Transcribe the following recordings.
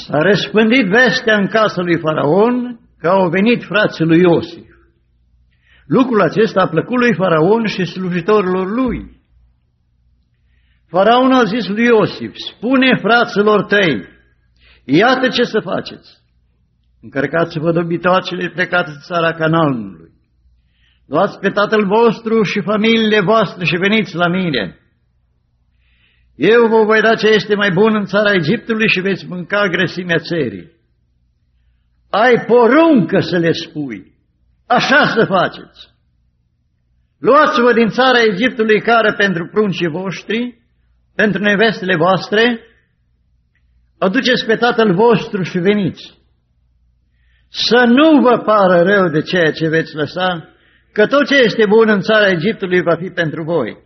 S-a răspândit vestea în casa lui Faraon că au venit frații lui Iosif. Lucrul acesta a plăcut lui Faraon și slujitorilor lui. Faraon a zis lui Iosif: spune fraților tăi, iată ce să faceți. Încărcați-vă dobitoacele, plecați în țara Canaanului. Luați pe tatăl vostru și familiile voastre și veniți la mine. Eu vă voi da ce este mai bun în țara Egiptului și veți mânca grăsimea țării. Ai poruncă să le spui, așa să faceți. Luați-vă din țara Egiptului cară pentru pruncii voștri, pentru nevestele voastre, aduceți pe tatăl vostru și veniți. Să nu vă pară rău de ceea ce veți lăsa, că tot ce este bun în țara Egiptului va fi pentru voi.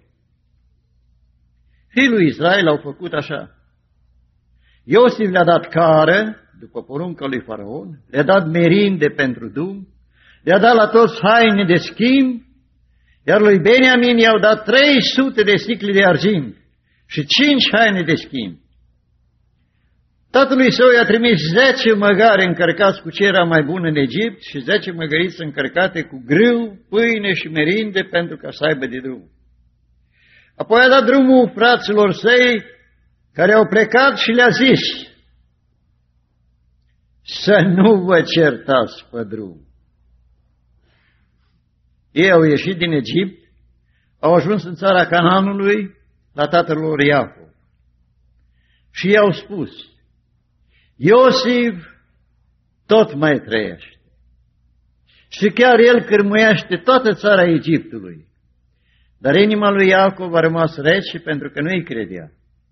Fiii lui Israel au făcut așa. Iosif le-a dat cară, după porunca lui Faraon, le-a dat merinde pentru drum, le-a dat la toți haine de schimb, iar lui Beniamin i-au dat 300 de sicli de argint și 5 haine de schimb. Tatălui său i-a trimis 10 măgari încărcați cu ce era mai bun în Egipt și 10 măgăriți încărcate cu grâu, pâine și merinde pentru ca să aibă de drum. Apoi a dat drumul fraților săi care au plecat și le-a zis: să nu vă certați pe drum. Ei au ieșit din Egipt, au ajuns în țara Canaanului la tatăl lor Iacov și i-au spus: Iosif tot mai trăiește și chiar el cârmuiește toată țara Egiptului. Dar inima lui Iacov a rămas rece pentru că nu-i credea.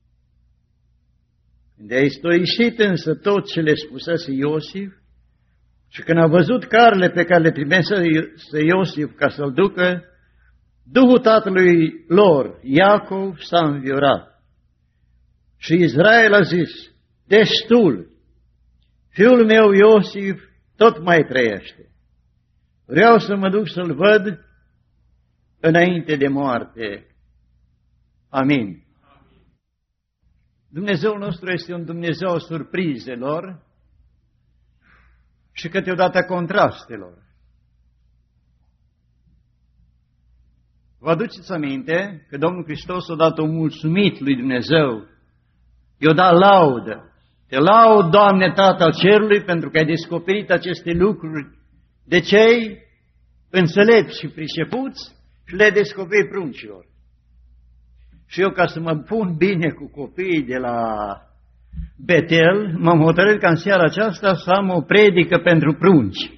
Când a istoisit însă tot ce le spusese Iosif și când a văzut carele pe care le trimise Iosif ca să-l ducă, Duhul tatălui lor, Iacov, s-a înviorat. Și Israel a zis: destul, fiul meu Iosif tot mai trăiește. Vreau să mă duc să-l văd înainte de moarte. Amin. Dumnezeul nostru este un Dumnezeu al surprizelor și câteodată contrastelor. Vă aduceți aminte că Domnul Hristos a dat un mulțumit lui Dumnezeu, i-a dat laudă. Te laud, Doamne, Tatăl Cerului, pentru că ai descoperit aceste lucruri de cei înțelepți și pricepuți și le-ai descoperit pruncilor. Și eu, ca să mă pun bine cu copiii de la Betel, m-am hotărât ca în seara aceasta să am o predică pentru prunci.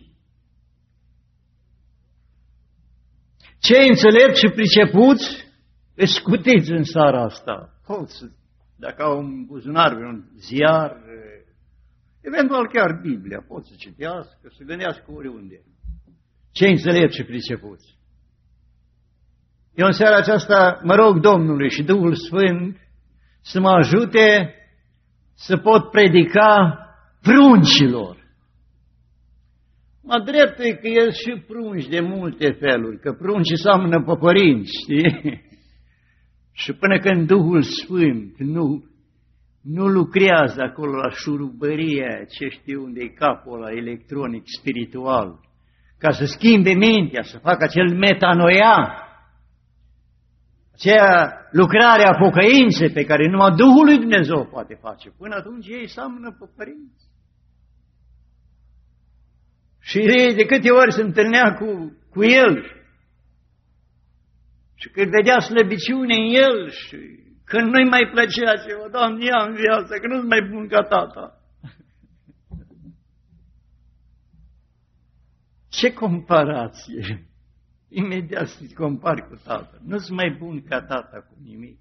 Cei înțelepți și pricepuți, îți scutiți în seara asta. Poți, dacă au un buzunar, un ziar, eventual chiar Biblia, pot să citească, să gândească oriunde. Cei înțelepți și pricepuți. Eu în seara aceasta mă rog Domnului și Duhul Sfânt să mă ajute să pot predica pruncilor. Mă drept e că el și prunci de multe feluri, că prunci seamănă pe părinți, știi? Și până când Duhul Sfânt nu lucrează acolo la șurubăria, ce știu unde e capul ăla electronic, spiritual, ca să schimbe mintea, să facă acel metanoia, aceea lucrare a pocăinței pe care numai Duhul lui Dumnezeu poate face. Până atunci ei seamănă pe părinți. Și de câte ori se întâlnea cu el și când vedea slăbiciune în el și când nu-i mai plăcea ceva, Doamne, ia în viață, că nu-s mai bun ca tata. Ce comparație! Imediat să-ți compari cu tata. Nu-s mai bun ca tata cu nimic.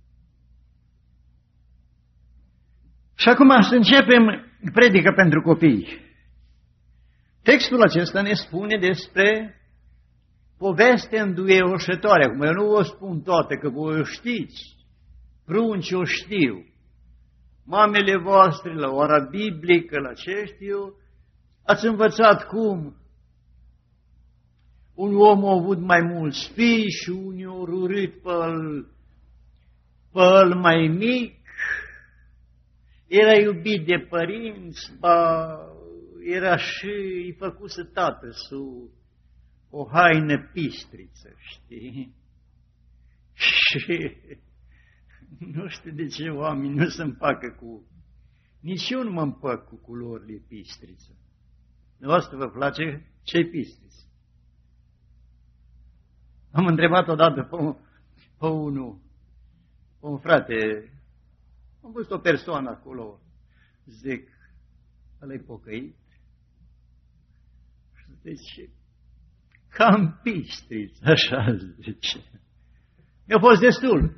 Și acum să începem predica pentru copii. Textul acesta ne spune despre poveste înduioșătoare. Acum eu nu o spun toate, că voi o știți. Prunci o știu. Mamele voastre la ora biblică, la ce știu, ați învățat cum un om a avut mai mulți fii și unii au rurit pe el mai mic. era iubit de părinți, era și îi făcuse tatăl o haină pistriță, știi? Și nu știu de ce oamenii nu se împacă cu... Nici eu nu mă împac cu culorile pistriță. Dumneavoastră vă place ce-i pistriță? Am întrebat odată pe un frate, am văzut o persoană acolo, zic, ăla-i pocăit? Și zice, cam pistriță, așa zice. Mi-a fost destul.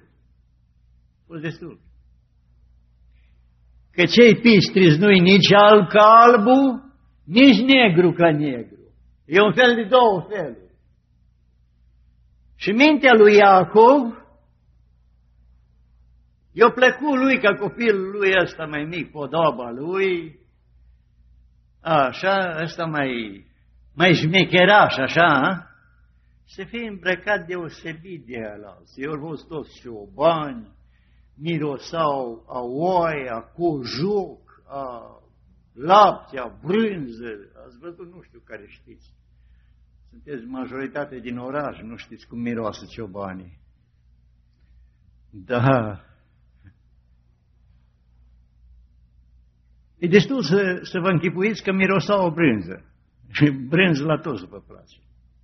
Că cei pistriți nu-i nici alb ca albul, nici negru ca negru. E un fel de două feluri. Și mintea lui Iacov, i-a plăcut lui ca copilul lui ăsta mai mic, podoba lui, așa, ăsta mai șmecheraș, așa, să fie îmbrăcat deosebit de alții. Eu au fost toți ciobani, mirosau a oaie, a cojoc, a lapte, a brânză. Ați văzut, nu știu care știți. Sunteți majoritate din oraș, nu știți cum miroasă ciobanii. Da. E destul să vă închipuiți că mirosau o brânză. Și brânză la toți vă place.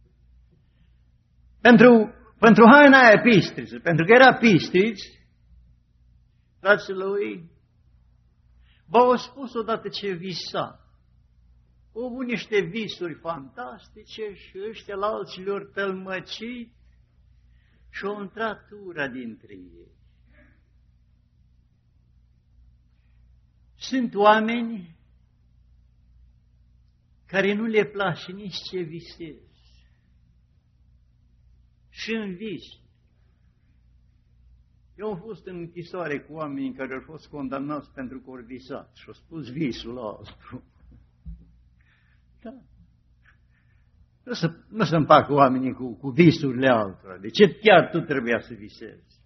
Pentru haina aia pistriță, pentru că era pistriți, frații lui, v-au spus odată ce visa. Au avut niște visuri fantastice și ăștia la alții le-au tălmăcit și au intrat ura dintre ei. Sunt oameni care nu le place nici ce visezi. Și în vis. Eu am fost în închisoare cu oameni care au fost condamnați pentru că au visat și au spus visul altul. Da. Nu se împacă oamenii cu visurile altora. De ce chiar tu trebuia să visezi?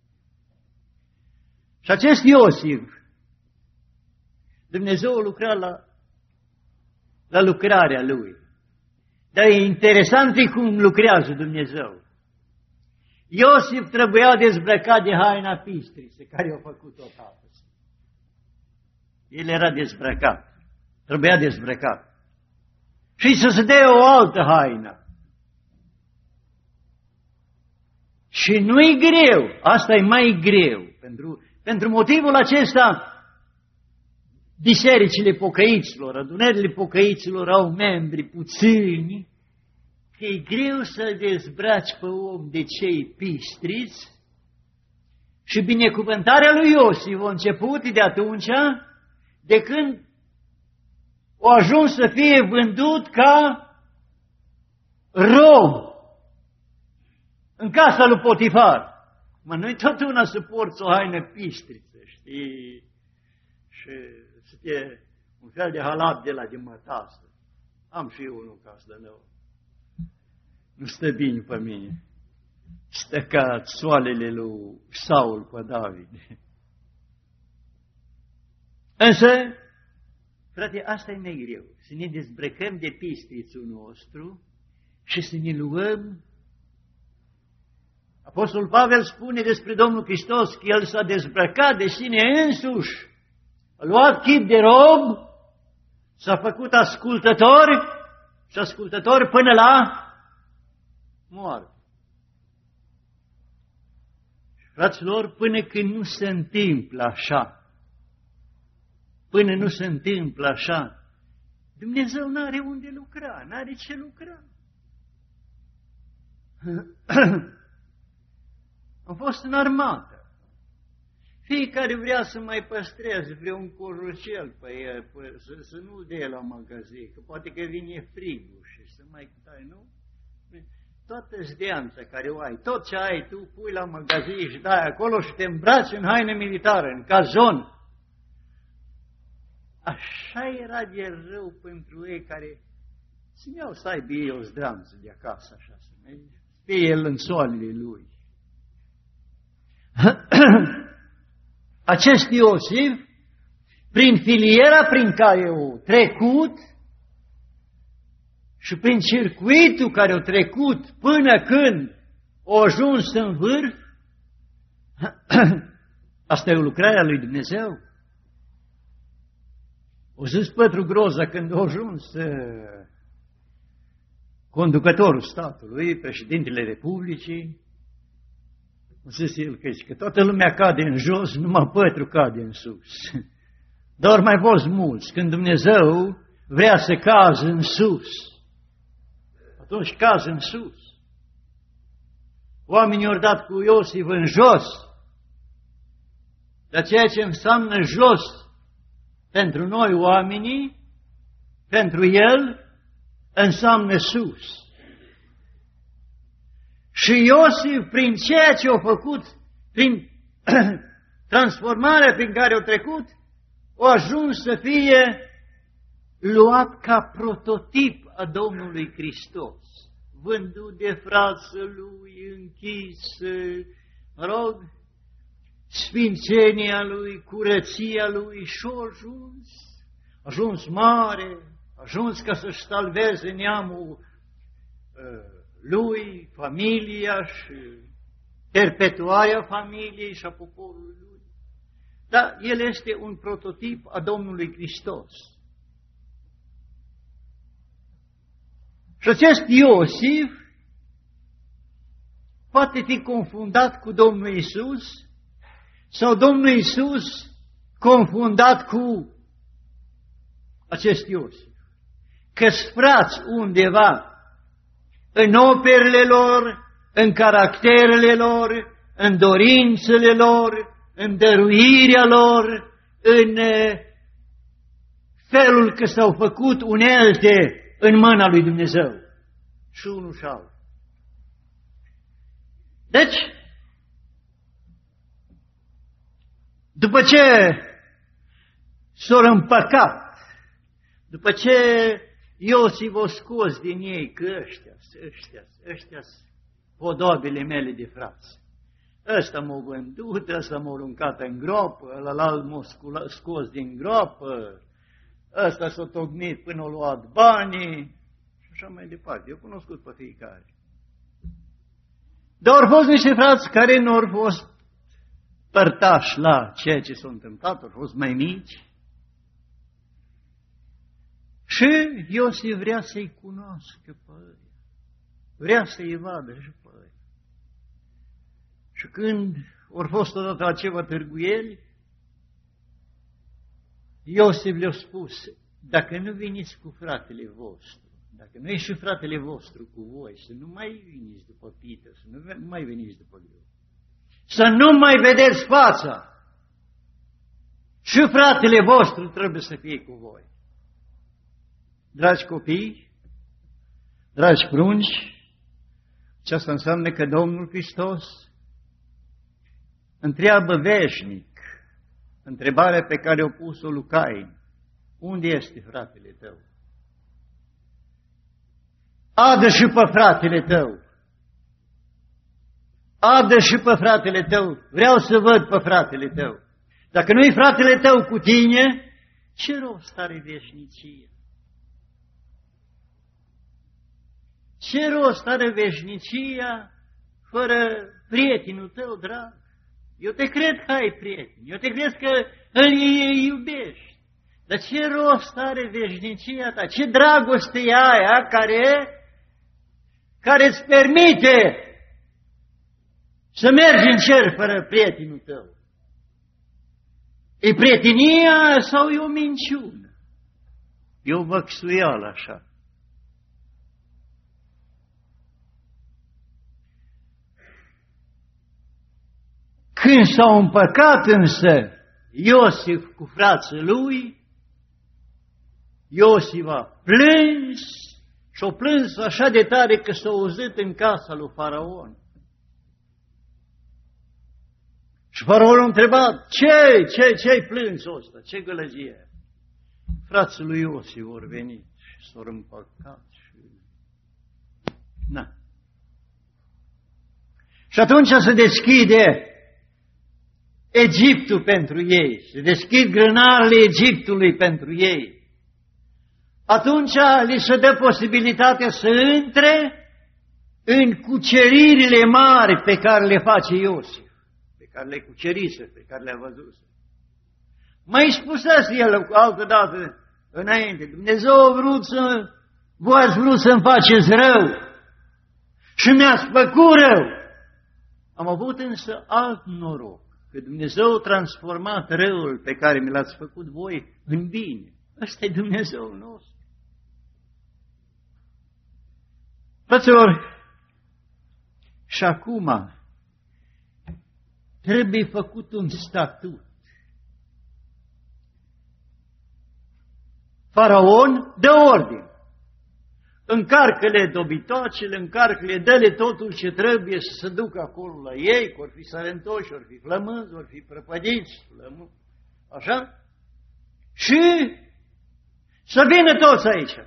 Și acest Iosif, Dumnezeu a lucrat la lucrarea lui. Dar e interesant cum lucrează Dumnezeu. Iosif trebuia dezbrăcat de haina pistriță care i-a făcut-o tatăl. El era dezbrăcat. Trebuia dezbrăcat. Și să se dea o altă haină. Și nu-i greu. Asta e mai greu. Pentru motivul acesta, bisericile pocăiților, adunările pocăiților au membri puțini, că e greu să-l dezbraci pe om de cei pistriți și binecuvântarea lui Iosif a început de atunci, de când a ajuns să fie vândut ca rob în casa lui Potifar. Mă, nu-i tot una să porți o haină pistriță, știi, și să fie un fel de halat de la de mătasă. Am și eu unul casă de nou. Nu stă bine pe mine. Stă ca soalele lui Saul pe David. Însă, frate, asta e mai greu. Să ne dezbrăcăm de pistrițul nostru și să ne luăm. Apostolul Pavel spune despre Domnul Hristos că El s-a dezbrăcat de sine însuși. A luat chip de rob, s-a făcut ascultător și ascultător până la moarte. Fraților, până când nu se întâmplă așa, Dumnezeu n-are unde lucra, n-are ce lucra. Am fost în armată. Fiecare vrea să mai păstreze vreun corucel pe el, să nu-l dea la magazin, că poate că vine frigul și să mai dai, nu? Toată zdeanța care o ai, tot ce ai tu, pui la magazin și dai acolo și te îmbraci în haine militară, în cazon. Așa era de rău pentru ei care țineau să aibă ei o zdranță de acasă, așa, să fie el în soalele lui. Acest Iosif prin filiera prin care au trecut și prin circuitul care au trecut până când au ajuns în vârf, asta e o lucrare a lui Dumnezeu. O zis Pătru Groza când a ajuns conducătorul statului, președintele Republicii, a zis el că toată lumea cade în jos, numai Pătru cade în sus. Dar mai fost mulți, când Dumnezeu vrea să cazi în sus, atunci cazi în sus. Oamenii au dat cu Iosif în jos, dar ceea ce înseamnă jos pentru noi oamenii, pentru el, înseamnă sus. Și Iosif, prin ceea ce a făcut, prin transformarea prin care a trecut, a ajuns să fie luat ca prototip a Domnului Hristos, vândut de frații lui, închis, sfințenia lui, curăția lui și a ajuns mare, a ajuns ca să-și salveze neamul lui, familia și perpetuarea familiei și a poporului lui. Dar el este un prototip a Domnului Hristos. Și acest Iosif poate fi confundat cu Domnul Iisus sau Domnul Iisus confundat cu acest Iosif. Că-s frați undeva în operele lor, în caracterele lor, în dorințele lor, în dăruirea lor, în felul că s-au făcut unelte în mâna lui Dumnezeu. Și unul și altul. Deci, după ce s-au împăcat, după ce Iosif o scos din ei că ăștia podobile mele de frați. Ăsta m-a vândut, ăsta m-a aruncat în gropă, ălalt m-a scos din gropă, ăsta s-a tocmit până a luat banii și așa mai departe. Eu cunoscut pe fiecare. Dar au fost niște frați care nu au fost părtași la ceea ce s-a întâmplat, au fost mai mici. Și Iosif vrea să-i cunoască pe ei. Vrea să-i vadă și pe ei. Și când au fost odată la ceva târguieli, Iosif le-a spus, dacă nu veniți cu fratele vostru, dacă nu e și fratele vostru cu voi, să nu mai veniți după pită, să nu mai veniți după greu, să nu mai vedeți fața, și fratele vostru trebuie să fie cu voi. Dragi copii, dragi prunci, aceasta înseamnă că Domnul Hristos întreabă veșnic întrebarea pe care o pus-o lui Cain. Unde este fratele tău? Adă și pe fratele tău. Adă și pe fratele tău. Vreau să văd pe fratele tău. Dacă nu-i fratele tău cu tine, ce rost are veșnicia? Ce rost are veșnicia fără prietenul tău drag? Eu te cred că ai prieteni, eu te cred că îl iubești. Dar ce rost are veșnicia ta? Ce dragoste e aia care îți permite să mergi în cer fără prietenul tău? E prietenia sau e o minciună? E o văxuială așa. Când s-au împăcat însă Iosif cu frații lui, Iosif a plâns și a plâns așa de tare că s-a auzit în casa lui Faraon. Și Faraon a întrebat, ce-ai plâns ăsta? Ce gălăgie? Frații lui Iosif au venit și s-au împăcat. Și atunci se deschide Egiptul pentru ei, se deschid grânarele Egiptului pentru ei, atunci li se dă posibilitatea să intre în cuceririle mari pe care le face Iosif, pe care le cucerise, pe care le-a văzut. Mai spusese el altă dată înainte, Dumnezeu a vrut să, voi ați vrut să-mi faceți rău și mi-ați făcut rău. Am avut însă alt noroc, că Dumnezeu a transformat răul pe care mi l-ați făcut voi în bine. Ăsta e Dumnezeul nostru. Fraților, și acum trebuie făcut un statut. Faraon dă ordine. Încarcă-le dobitoacele, încarcă-le, dă-le totul ce trebuie să se ducă acolo la ei, că or fi sărentoși, or fi flămânzi, or fi prăpădiți, așa? Și să vină toți aici.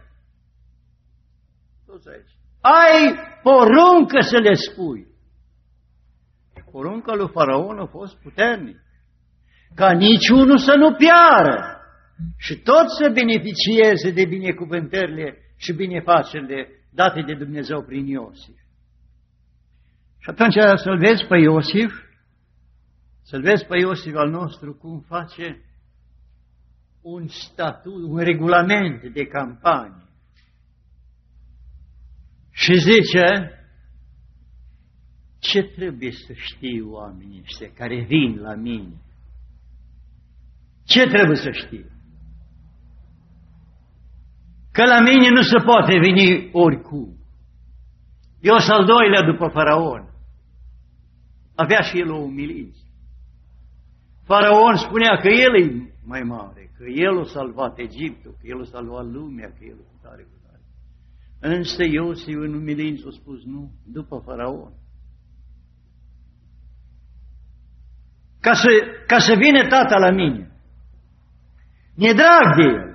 Toți aici. Ai poruncă să le spui. Porunca lui Faraon a fost puternic, ca niciunul să nu piară și toți să beneficieze de binecuvântările și binefacerile date de Dumnezeu prin Iosif. Și atunci să-l vezi pe Iosif, să-l vezi pe Iosif al nostru cum face un statut, un regulament de campanie. Și zice, ce trebuie să știu oamenii ăștia care vin la mine? Ce trebuie să știu? Că la mine nu se poate veni oricum. Eu sunt al doilea după Faraon. Avea și el o umilință. Faraon spunea că el e mai mare, că el a salvat Egiptul, că el a salvat lumea, că el a tare cu tare. Însă Iosif în umilință a spus nu, după Faraon. Ca să vină tata la mine. Mi-e drag de el.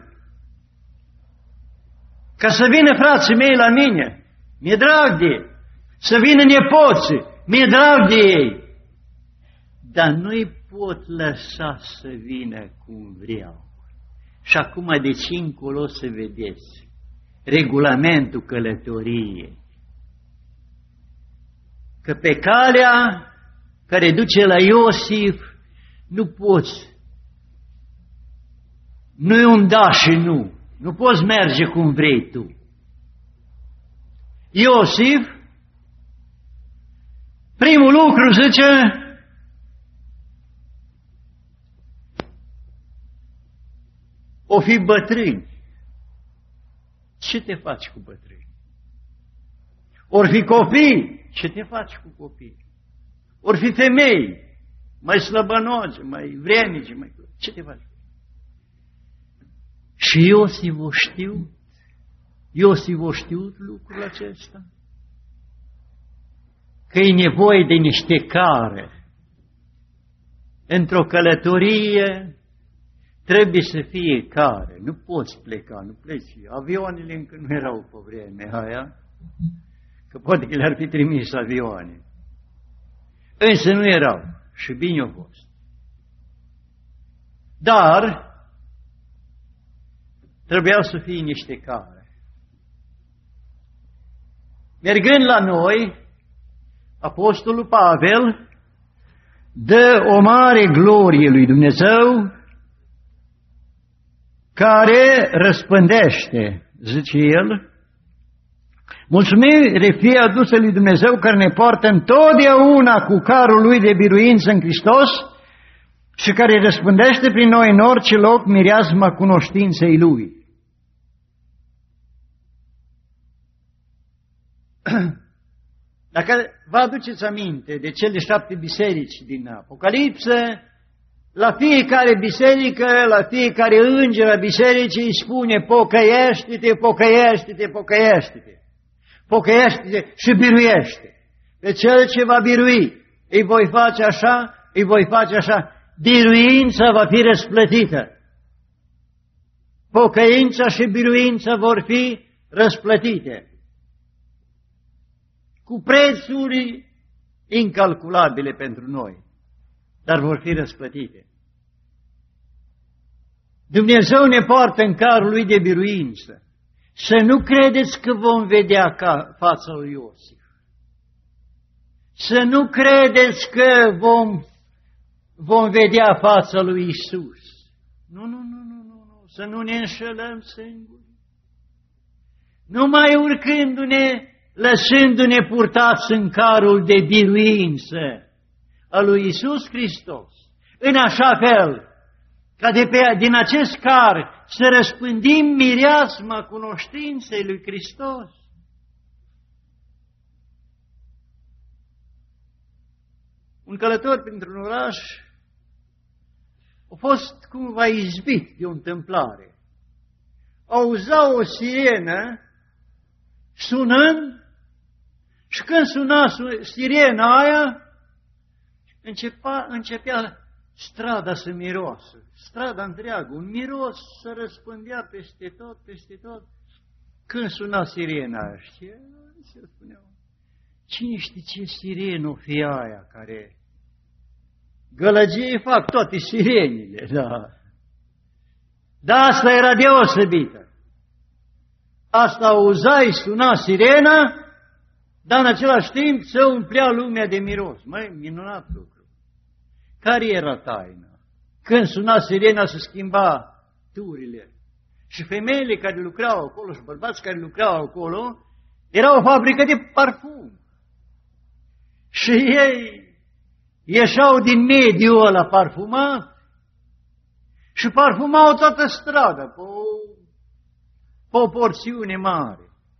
Ca să vină frații mei la mine. Mi-e drag de el. Să vină nepoții. Mi-e drag de ei. Dar nu-i pot lăsa să vină cum vreau. Și acum de ce încolo să vedeți regulamentul călătoriei. Că pe calea care duce la Iosif nu poți. Nu e un da și nu. Nu poți merge cum vrei tu. Iosif, primul lucru zice, o fi bătrâni. Ce te faci cu bătrâni? Or fi copii. Ce te faci cu copii? Or fi femei, mai slăbănoge, mai vrenice, mai... Ce te faci? Și Iosif o știu? Iosif o știut lucrul acesta? Că e nevoie de niște care. Într-o călătorie trebuie să fie care. Nu poți pleca, nu pleci. Avioanele încă nu erau pe vremea aia, că poate că le-ar fi trimis avioane. Însă nu erau și bine au fost. Dar trebuiau să fie niște care. Mergând la noi, Apostolul Pavel dă o mare glorie lui Dumnezeu care răspândește, zice el, mulțumire fie adusă lui Dumnezeu care ne poartă întotdeauna cu carul lui de biruință în Hristos și care răspândește prin noi în orice loc mireasma cunoștinței Lui. Dacă vă aduceți aminte de cele 7 biserici din Apocalipsă, la fiecare biserică, la fiecare înger a bisericii îi spune pocăiește-te, pocăiește-te, pocăiește-te. Pocăiește-te și biruiește. Pe cel ce va birui, îi voi face așa, îi voi face așa. Biruința va fi răsplătită. Pocăința și biruința vor fi răsplătite. Cu prețuri incalculabile pentru noi. dar vor fi răsplătite. Dumnezeu ne poartă în carul lui de biruință. Să nu credeți că vom vedea ca fața lui Iosif. Să nu credeți că vom vedea fața lui Isus. Nu. Să nu ne înșelăm singuri. Numai urcându-ne, lăsându-ne purtați în carul de biruință a lui Isus Hristos, în așa fel ca din acest car să răspândim mireasma cunoștinței lui Hristos. Un călător printr-un oraș a fost cumva izbit de o întâmplare. Auza o sirenă sunând și când suna sirena aia, începea strada să miroasă, strada întreagă, un miros să răspândea peste tot. Când suna sirena aia, se spuneau, cine știe ce sirenă o fi aia care gălăgie fac toate sirenile, da. Dar asta era deosebită. Asta auzai, suna sirena, dar în același timp se umplea lumea de miros. Măi, minunat lucru. Care era taina? Când suna sirena se schimba turile. Și femeile care lucrau acolo și bărbați care lucrau acolo, era o fabrică de parfum. Și ei ieșeau din mediul ăla parfumat și parfumau toată strada pe o porțiune mare.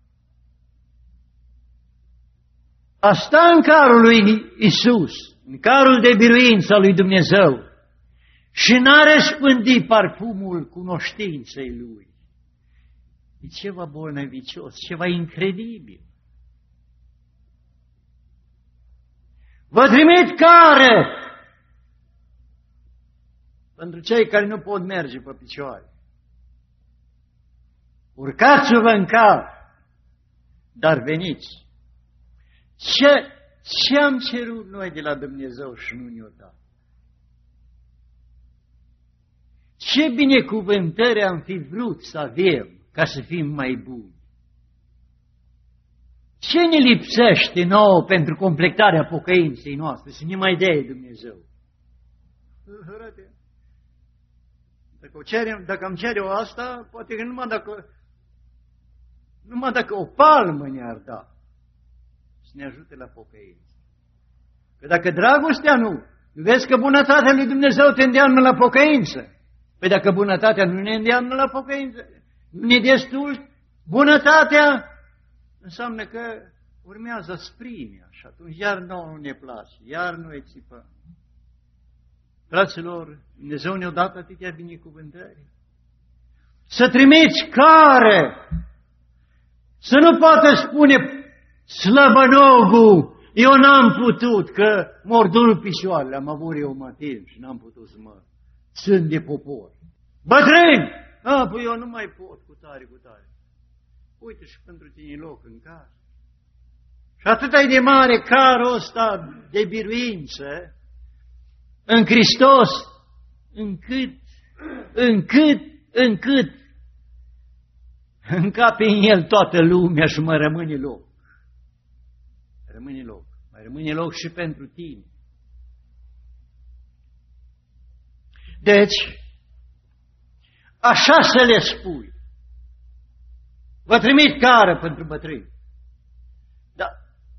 Asta în carul lui Isus, în carul de biruință al lui Dumnezeu, și n-a răspândit parfumul cunoștinței Lui. E ceva bolnăvicios, ceva incredibil. Vă trimit care pentru cei care nu pot merge pe picioare. Urcați-vă în car, dar veniți. Ce am cerut noi de la Dumnezeu și nu ne-o dat? Ce binecuvântări am fi vrut să avem ca să fim mai buni? Ce ne lipsește nouă pentru completarea pocăinței noastre? Să ne mai dea Dumnezeu. Frate, dacă am cere-o asta, poate că numai dacă o palmă ne-ar da, să ne ajute la pocăință. Că dacă dragostea nu vezi că bunătatea lui Dumnezeu te îndeamnă la pocăință. Păi dacă bunătatea nu ne îndeamnă la pocăință, nu ne destul, bunătatea înseamnă că urmează sprimea și atunci iar nouă nu ne place, iar nu țipăm. Fraților, Dumnezeu ne-a dat atâtea binecuvântări. Să trimiți care să nu poată spune slăbănogul, eu n-am putut, că m-or dur picioarele, am avut reumatism și n-am putut să mă țin de popor. Bătrâni! Păi eu nu mai pot cu tare. Uite și pentru tine loc în casă. Și atât de mare carul ăsta de biruință în Hristos, încât încape în el toată lumea și mai rămâne loc. Mai rămâne loc și pentru tine. Deci, așa să le spui. Vă trimit cară pentru bătrâni. Dar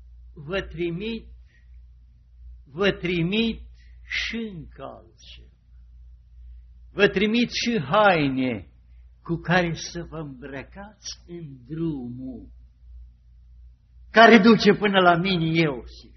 vă trimit și încalce. Vă trimit și haine cu care să vă îmbrăcați în drumul care duce până la mine Iosif.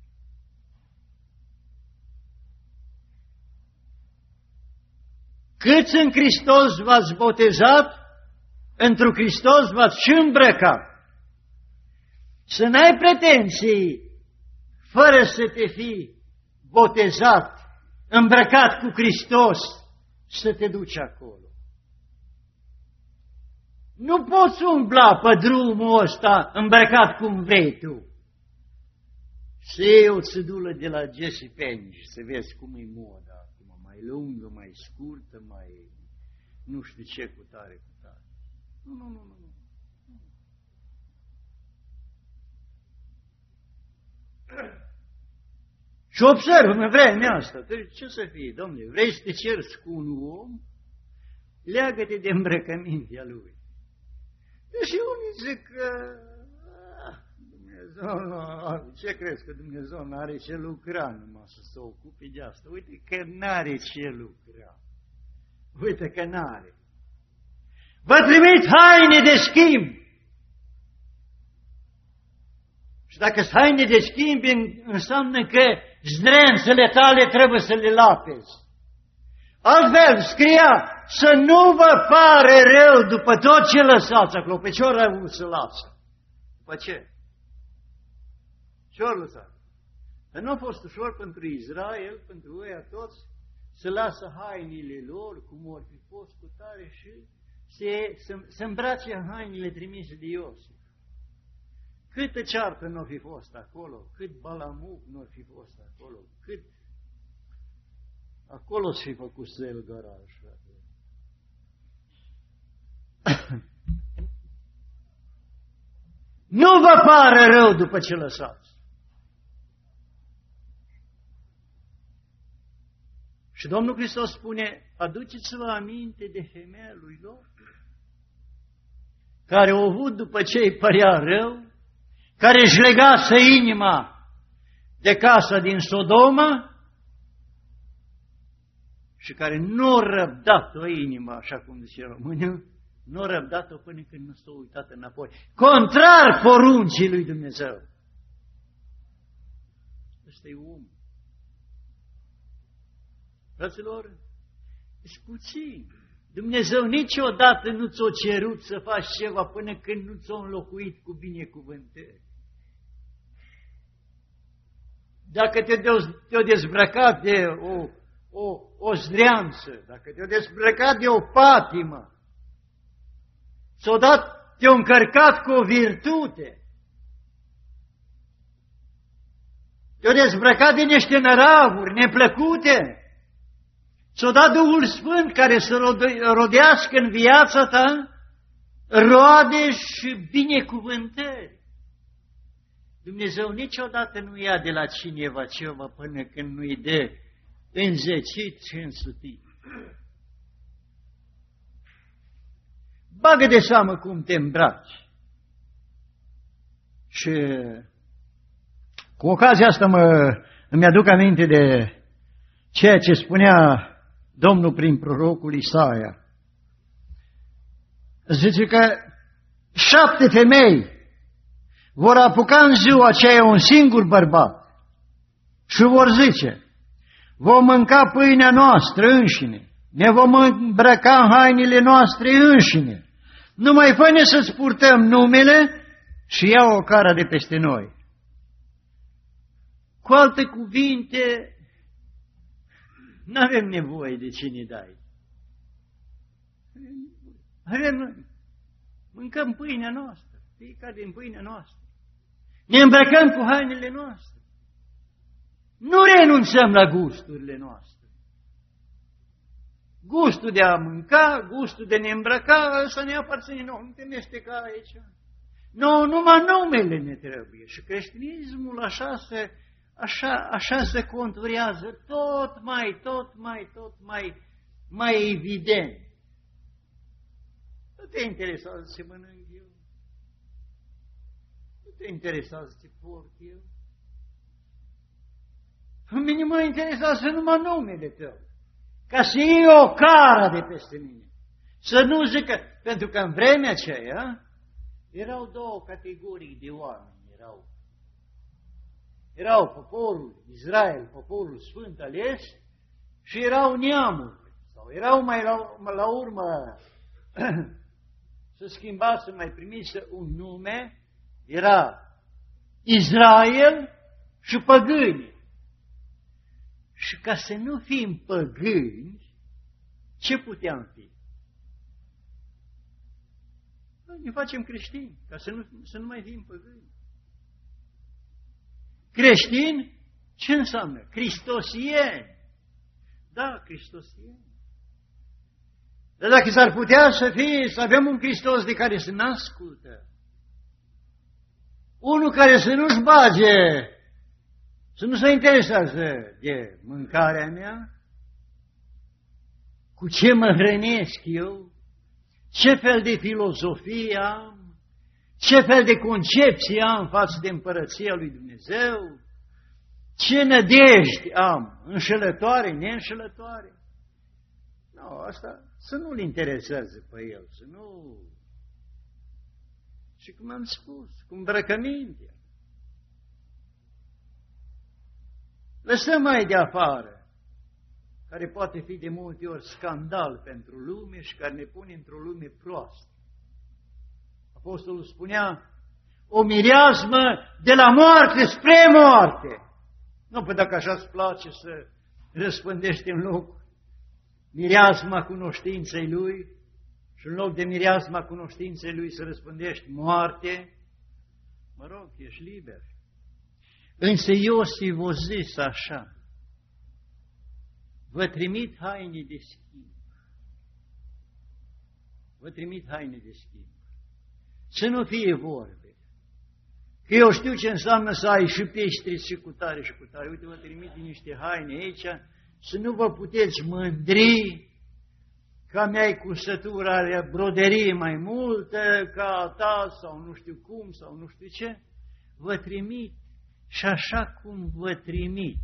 Câți în Hristos v-ați botezat, întru Hristos v-ați și îmbrăcat. Să n-ai pretenții, fără să te fi botezat, îmbrăcat cu Hristos, să te duci acolo. Nu poți umbla pe drumul ăsta îmbrăcat cum vrei tu. să iei o țădulă de la Jesse Penney și să vezi cum e moda acum, mai lungă, mai scurtă, mai nu știu ce, cu tare. Nu. Și observă în vremea asta, ce să fie, domnule, vrei să te cerți cu un om? Leagă-te de îmbrăcămintea lui. Și unii zic că Dumnezeu, ce crezi că Dumnezeu n-are ce lucra numai să se ocupe de asta? Uite că n-are ce lucra. Uite că n-are. Vă trimit haine de schimb. Și dacă sunt haine de schimb, înseamnă că zdrențele tale trebuie să le lapezi. Altfel, scria, să nu vă pare rău după tot ce lăsați acolo. Pe ce ori ai vrut să lasă? După ce? Ce ori lăsați? Dar nu a fost ușor pentru Israel, pentru ăia toți, să lasă hainile lor, cum ori fi fost cu tare și să îmbrace hainele trimise de Iosif. Câtă ceartă nu fi fost acolo, cât balamuc nu fi fost acolo, cât acolo s-fi făcut sel garaj. Nu vă pare rău după ce lăsați. Și Domnul Hristos spune, aduceți-vă aminte de femeia lui Lot, care o avut după ce îi părea rău, care își legase inima de casa din Sodoma și care nu a răbdat-o inima, așa cum zice românul, nu a răbdat-o până când nu s-a uitat înapoi. Contrar poruncii lui Dumnezeu. Ăsta e om. Fraților, ești puțin. Dumnezeu niciodată nu ți-o cerut să faci ceva până când nu ți-o înlocuit cu binecuvântări. Dacă te-o dezbrăcat de o zdreanță, dacă te-o dezbrăcat de o patimă, te-o încărcat cu o virtute, te-o dezbrăcat de niște năravuri neplăcute, ți-o dat Duhul Sfânt care să rodească în viața ta roade și binecuvântări. Dumnezeu niciodată nu ia de la cineva ceva până când nu-i dă înzecit și însutit. Bagă de seamă cum te îmbraci. Și cu ocazia asta îmi aduc aminte de ceea ce spunea Domnul prin prorocul Isaia. Zice că 7 femei vor apuca în ziua aceea un singur bărbat și vor zice, vom mânca pâinea noastră înșine, ne vom îmbrăca în hainele noastre înșine, numai fă-ne să-ți purtăm numele și ia o cara de peste noi. Cu alte cuvinte, nu avem nevoie de ce ne dai. Mâncăm pâinea noastră, fiecare din pâinea noastră. Ne îmbrăcăm cu hainele noastre. Nu renunțăm la gusturile noastre. Gustul de a mânca, gustul de a ne îmbrăca, ăsta ne aparține nouă, nu te mesteca aici. Nu, numai numele ne trebuie. Și creștinismul așa se conturează tot mai evident. Nu te interesează ce mănânc eu. Nu te interesează ce port eu. Pe mine mă interesează numai numele tău. Ca să iei o cara de peste mine. Să nu zică, pentru că în vremea aceea erau două categorii de oameni. Erau poporul Israel, poporul sfânt ales, și erau neamuri. Sau erau mai la urmă să schimbați, să mai primise un nume, era Israel și păgâni. Și ca să nu fim păgâni, ce puteam fi? Ne facem creștini, ca să nu mai fim păgâni. Creștin? Ce înseamnă? Cristosieni. Da, cristosieni. Dar dacă s-ar putea să avem un Hristos de care să n-ascultă, unul care să nu-și bage, să nu se interesează de mâncarea mea, cu ce mă hrănesc eu, ce fel de filozofie am, ce fel de concepție am față de împărăția lui Dumnezeu, ce nădejde am, înșelătoare, neînșelătoare. Nu, asta să nu-l interesează pe el, să nu... Și cum am spus, cu îmbrăcămintea. Lăsăm mai de afară, care poate fi de multe ori scandal pentru lume și care ne pune într-o lume proastă. Apostolul spunea, o mireasmă de la moarte spre moarte. Nu, păi dacă așa îți place să răspândești în loc mireasma cunoștinței Lui și în loc de mireasma cunoștinței Lui să răspândești moarte, mă rog, ești liber. Însă Iosif o zis așa, vă trimit haine de schimb. Vă trimit haine de schimb. Să nu fie vorbe. Că eu știu ce înseamnă să ai și peștri și cu tare și cu tare. Uite, vă trimit niște haine aici, să nu vă puteți mândri că mi-ai cusătura broderie mai multă ca a ta sau nu știu cum sau nu știu ce. Vă trimit și așa cum vă trimit.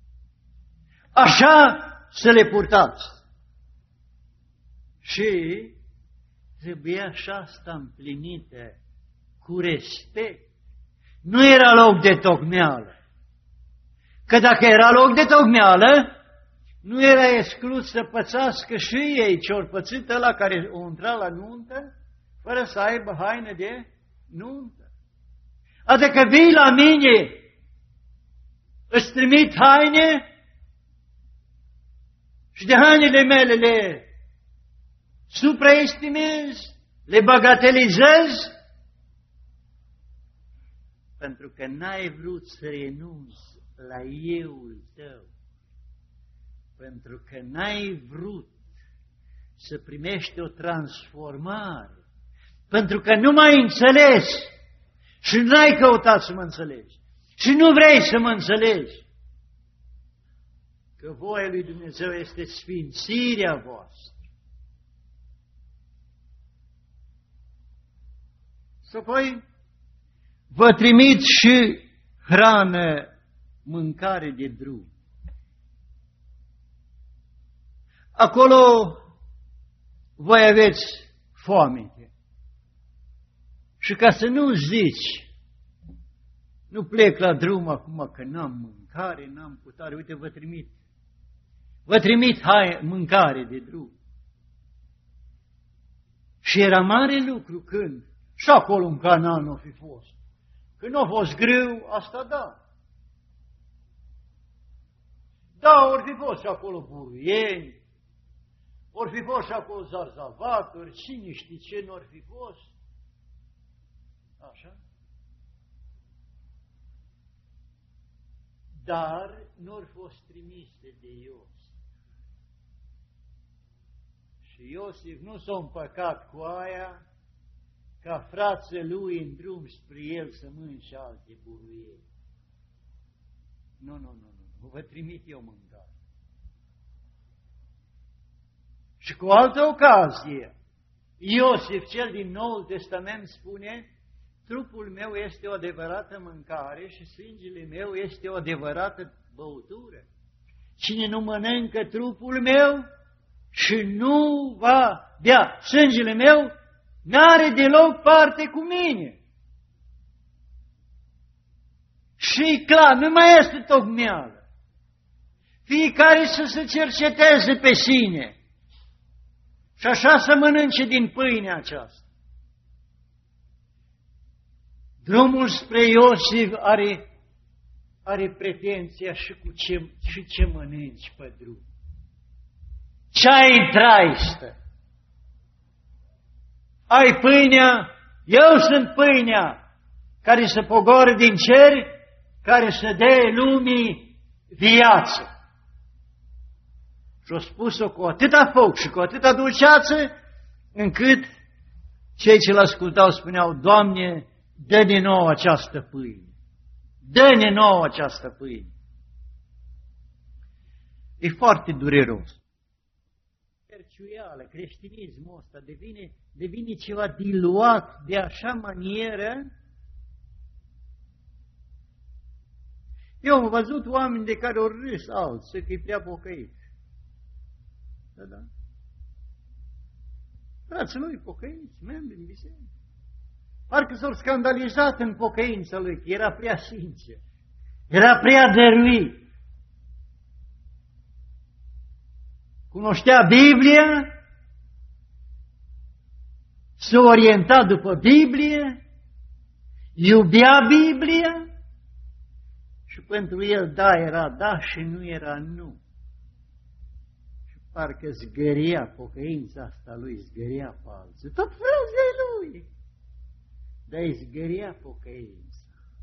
Așa să le purtați. Și trebuia așa asta împlinită cu respect. Nu era loc de tocmeală. Că dacă era loc de tocmeală, nu era exclus să pățească și ei ce-or pățit ăla care o intra la nuntă, fără să aibă haine de nuntă. Adică vii la mine, îți trimit haine și de hainele mele le supraestimezi, le bagatelizezi, pentru că n-ai vrut să renunți la euul tău, pentru că n-ai vrut să primești o transformare, pentru că nu m-ai înțeles și n-ai căutat să mă înțelegi și nu vrei să mă înțelegi, că voia lui Dumnezeu este sfințirea voastră. Și apoi vă trimit și hrană, mâncare de drum. Acolo voi aveți foamete. Și ca să nu zici, nu plec la drum acum că n-am mâncare, n-am putare, uite vă trimit mâncare de drum. Și era mare lucru când și acolo în Canaan nu fi fost. Când nu a fost greu, asta da. Da, ori fi fost și acolo buruieni, ori fi fost și acolo zarzavaturi, cine știe ce n-or fi fost. Așa? Dar n-or fost trimise de Iosif. Și Iosif nu s-a împăcat cu aia ca frații lui în drum spre el să mânce alte buruieni. Nu, vă trimit eu mâncare. Și cu altă ocazie, Iosif, cel din Noul Testament, spune, trupul meu este o adevărată mâncare și sângele meu este o adevărată băutură. Cine nu mănâncă trupul meu și nu va bea sângele meu, n-are deloc parte cu mine. Și clar, nu mai este tocmeală. Fiecare să se cerceteze pe sine și așa să mănânce din pâinea aceasta. Drumul spre Iosif are pretenția și cu ce mănânci pe drum. Ce-ai traistă? Ai pâinea, eu sunt pâinea care se pogoră din cer care să dea lumii viață. Și-a spus-o cu atâta foc și cu atâta dulceață, încât cei ce l-ascultau spuneau, Doamne, dă-ne nouă această pâine. Dă-ne nouă această pâine. E foarte dureros. Perciuială, creștinismul ăsta devine ceva diluat de așa manieră. Eu am văzut oameni de care au râs alții, că-i prea pocăiți. Da. Frații lui pocăiți, membri în biserică. Parcă s-au scandalizat în pocăința lui, că era prea sincer, era prea dăruit. Cunoștea Biblia, s-a orientat după Biblie, iubea Biblia și pentru el da era da și nu era nu. Și parcă zgăria pocăința asta lui, zgăria pe alții. Tot frunzele lui, dar îi zgăria pocăința.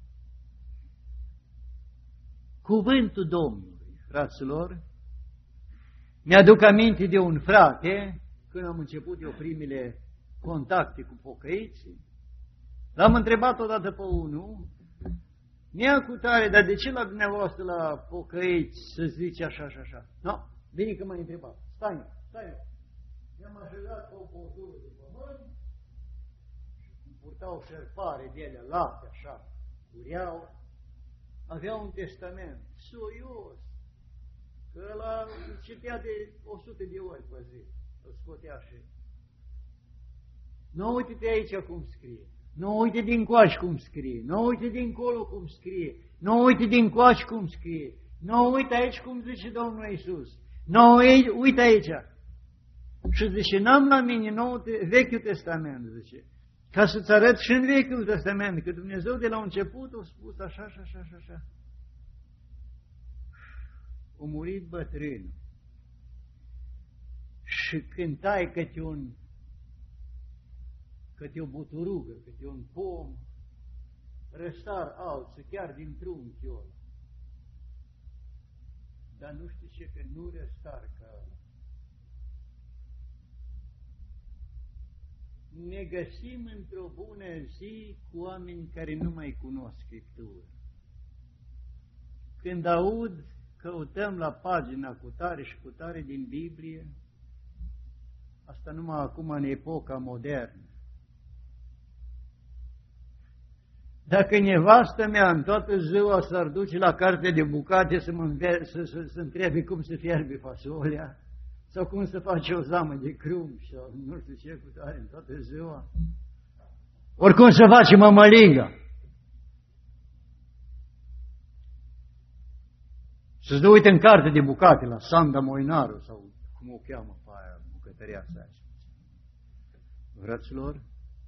Cuvântul Domnului, fraților, mi-aduc aminte de un frate, când am început eu primele contacte cu pocăiții, l-am întrebat odată pe unul, mi-a cu tare, dar de ce la dumneavoastră la pocăiți să zice așa și așa? No, bine că m-ai întrebat. Stai. Mi-am așezat pe o potură de pământ și purtau șerpare de ele, lapte așa, cureau, aveau un testament soios, că ăla citea de 100 de ori pe zi, îl scotea și... Nu uite-te aici cum scrie, nu uite din coace cum scrie, nu uite dincolo cum scrie, nu uite din coace cum scrie, nu uite aici cum zice Domnul Iisus, nu uite aici. Și zice, n-am la mine Vechiul Testament, zice, ca să-ți arăt și în Vechiul Testament, că Dumnezeu de la început a spus așa și așa și așa. A murit bătrânul și cântai câte o buturugă, câte un pom, răsar alții, chiar din trunchiul ăla. Dar nu știu ce, că nu răsar ca ăla. Ne găsim într-o bună zi cu oameni care nu mai cunosc Scriptură. Când aud, căutăm la pagina cu tare și cu tare din Biblie, asta numai acum în epoca modernă. Dacă nevastă mea în toată ziua s-ar duce la carte de bucate să întrebe cum se fierbe fasolea, sau cum se face o zamă de crum, sau nu știu ce cu tare în toată ziua, oricum se face mămăligă. Să-ți dă uite în carte de bucate la Sanda Moinaru, sau cum o cheamă pe aia, bucătăria asta. Fraților,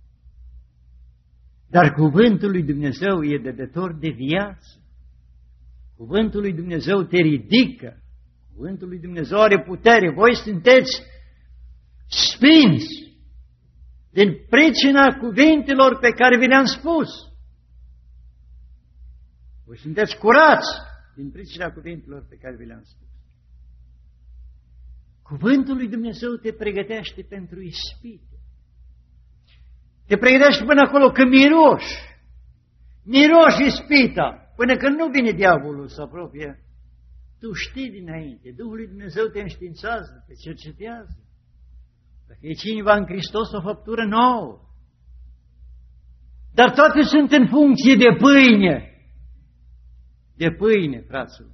dar cuvântul lui Dumnezeu e dădător de viață. Cuvântul lui Dumnezeu te ridică. Cuvântul lui Dumnezeu are putere. Voi sunteți sfinți din pricina cuvintelor pe care vi le-am spus. Voi sunteți curați din pricina cuvintelor pe care vi le-am spus. Cuvântul lui Dumnezeu te pregătește pentru ispite. Te pregătește până acolo că miroși ispita, până când nu vine diavolul să apropie. Tu știi dinainte, Duhul lui Dumnezeu te înștiințează, te cercetează. Dacă e cineva în Hristos, o făptură nouă. Dar toate sunt în funcție de pâine. De pâine, fraților.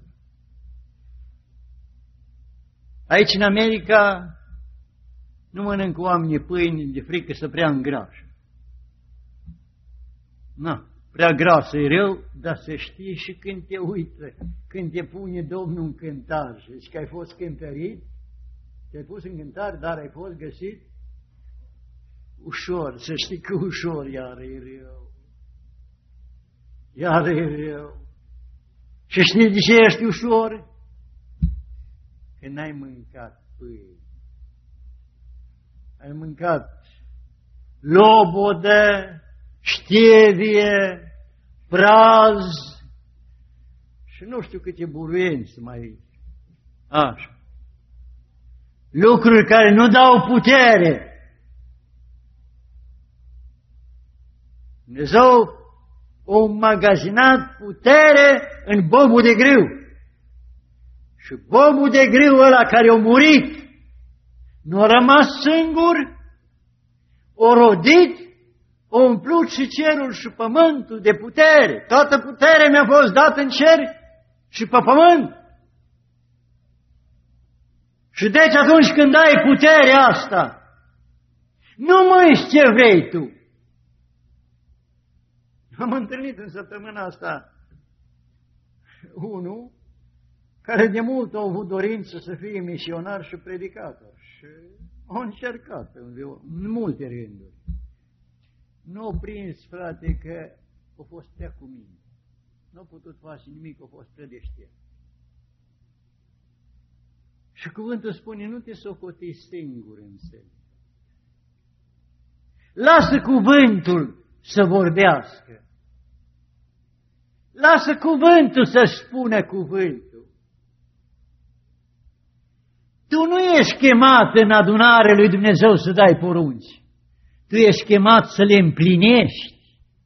Aici în America nu mănâncă oamenii pâine de frică să prea îngrașă. Na, prea grasă e rău, dar se știe și când te uită, când te pune Domnul în cântar. Zici că ai fost cântărit, te-ai pus în cântar, dar ai fost găsit ușor. Să știi că ușor iar e rău. Iar e rău. Și știi de ce ești ușor? Că n-ai mâncat pâine. Ai mâncat lobodă, ștevie, praz, și nu știu câte buruieni mai așa. Lucruri care nu dau putere. Dumnezeu a înmagazinat putere în bobul de grâu. Și bobul de grâu ăla care a murit nu a rămas singur, a rodit, a umplut și cerul și pământul de putere. Toată puterea mi-a fost dată în cer și pe pământ. Și deci atunci când ai puterea asta, nu măiți ce vrei tu. Am întâlnit în săptămâna asta unul care de mult a avut dorință să fie misionar și predicator și a încercat în multe rânduri. Nu a prins, frate, că a fost prea cu mine. Nu a putut face nimic, a fost prea deștept. Și cuvântul spune, nu te socoti singur în sine. Lasă cuvântul să vorbească. Lasă cuvântul să spună cuvântul. Tu nu ești chemat în adunare lui Dumnezeu să dai porunci. Tu ești chemat să le împlinești.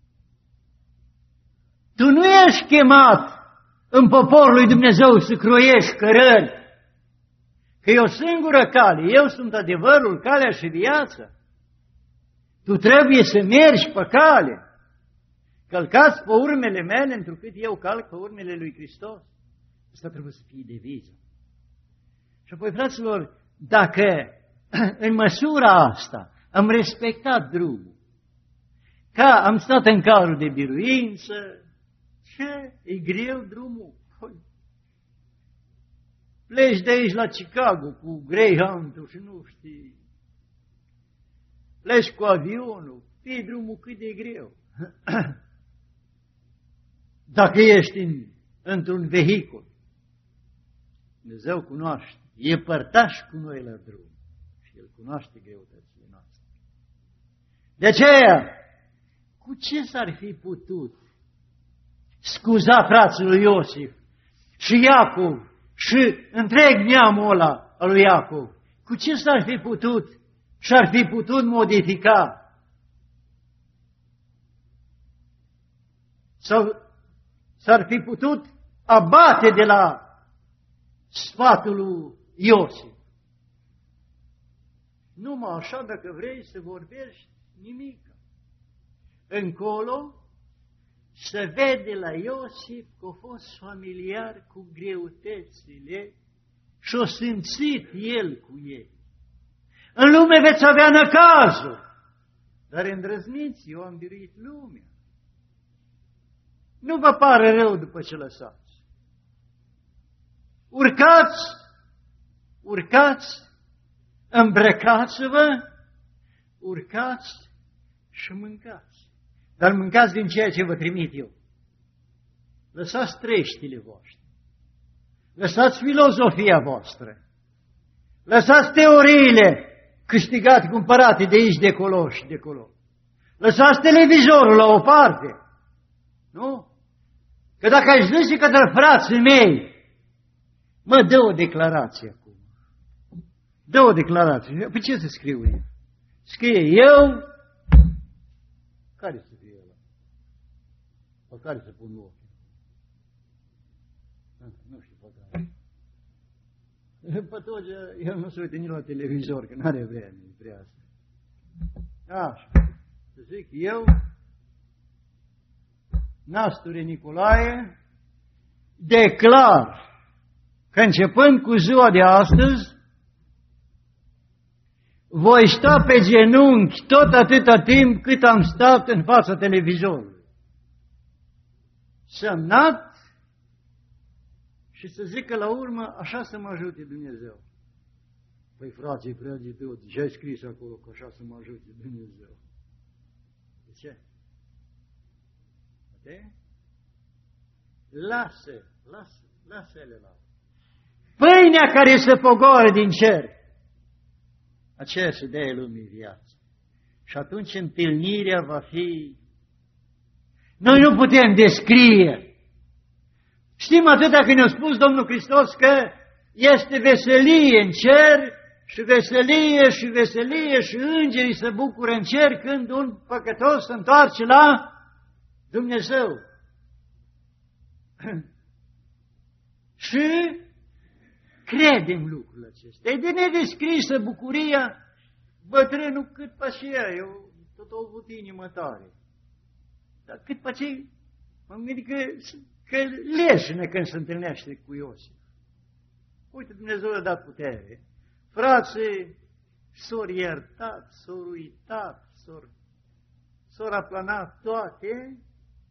Tu nu ești chemat în poporul lui Dumnezeu să croiești cărări. Că e o singură cale. Eu sunt adevărul, calea și viața. Tu trebuie să mergi pe cale. Călcați pe urmele mele, întrucât eu calc pe urmele lui Hristos. Asta trebuie să fie deviză. Și apoi, fraților, dacă în măsura asta am respectat drumul, ca am stat în carul de biruință, ce? E greu drumul? Pleci de aici la Chicago cu Greyhound-ul și nu știi. Pleci cu avionul, fie drumul cât de greu. Dacă ești într-un vehicul, Dumnezeu cunoaște, e părtaș cu noi la drum și El cunoaște greutățile noastre. De aceea, cu ce s-ar fi putut scuza frații lui Iosif și Iacov și întreg neamul ăla al lui Iacov? Cu ce s-ar fi putut și ar fi putut modifica? Sau s-ar fi putut abate de la sfatul lui Iosif? Numai așa, dacă vrei să vorbești, nimic. Încolo se vede la Iosif că a fost familiar cu greutățile și a simțit el cu ei. În lume veți avea năcazuri, dar îndrăzniți, eu am biruit lumea. Nu vă pare rău după ce lăsați. Urcați, îmbrăcați-vă, urcați și mâncați. Dar mâncați din ceea ce vă trimit eu. Lăsați treștile voastre. Lăsați filozofia voastră. Lăsați teoriile câștigate, cumpărate de aici, de acolo și de acolo. Lăsați televizorul la o parte. Nu? Că dacă aș zice către frații mei, mă, dă o declarație acum. Dă o declarație. Pe ce să scriu eu? Scrie eu, care să fie ăla? Pe care să pun ochii? Nu știu pe care. Pe tot, el nu se uite nici la televizor, că n-are vreme spre asta. Așa. Să zic eu, Nastore Nicolae, declar că începând cu ziua de astăzi, voi sta pe genunchi tot atâta timp cât am stat în fața televizorului. Semnat și să zică la urmă, așa să mă ajute Dumnezeu. Păi frații, prea de tot, ce ai scris acolo, că așa să mă ajute Dumnezeu. De ce? De? Lasă ele la. Pâinea care se pogoară din cer, aceea se dea lumii viață. Și atunci întâlnirea va fi... Noi nu putem descrie Știm atâta că ne-a spus Domnul Hristos că este veselie în cer și veselie și veselie și îngerii se bucură în cer când un păcătos se întoarce la Dumnezeu. Și credem lucrul acesta. E de nedescrisă bucuria bătrânul cât pe aceea, eu tot au avut inimă tare. Dar cât pe aceea, mă gândesc că leșine când se întâlnește cu Iosif. Uite, Dumnezeu a dat putere. Frații s-au iertat, s-au uitat, s-au aplanat toate,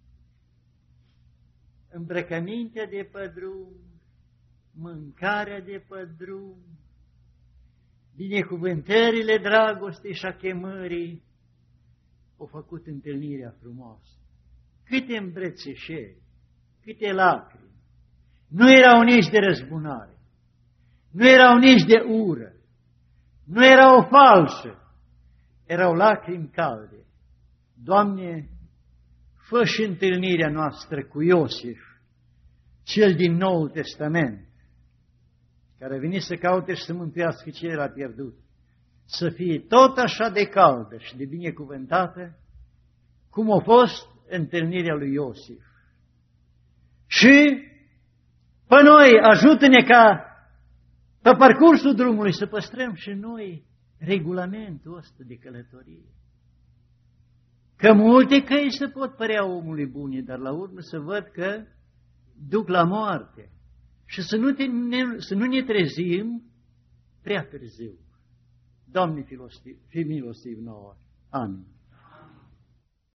îmbrăcămintea de pe drum, mâncarea de pe drum, binecuvântările dragostei și a chemării, au făcut întâlnirea frumoasă. Câte îmbrățișări, câte lacrimi. Nu erau nici de răzbunare, nu erau nici de ură, nu erau falsă, erau lacrimi calde. Doamne, fă și întâlnirea noastră cu Iosif, cel din Noul Testament, care a venit să caute și să mântuiască ce era pierdut, să fie tot așa de caldă și de binecuvântată, cum a fost întâlnirea lui Iosif. Și pe noi ajută-ne ca pe parcursul drumului să păstrăm și noi regulamentul ăsta de călătorie. Că multe căi se pot părea omului bune, dar la urmă să văd că duc la moarte și să nu ne trezim prea târziu. Doamne, fii milostiv nouă. Amin.